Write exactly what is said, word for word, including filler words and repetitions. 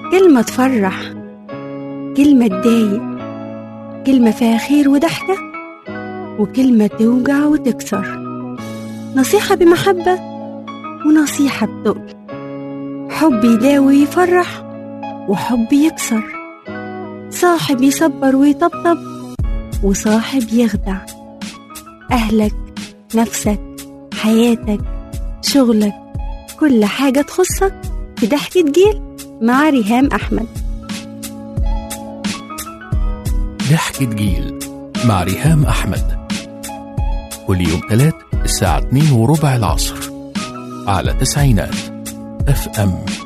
كلمة تفرح، كلمة تضايق، كلمة فيها خير وضحكة، وكلمة توجع وتكسر. نصيحة بمحبة ونصيحة بتقل، حب يداوي ويفرح وحب يكسر، صاحب يصبر ويطبطب وصاحب يخدع. أهلك، نفسك، حياتك، شغلك، كل حاجة تخصك في ضحكة جيل مع ريهام أحمد. ضحكة جيل مع ريهام أحمد، كل يوم ثلاث الساعة اتنين وربع العصر على تسعينات اف ام.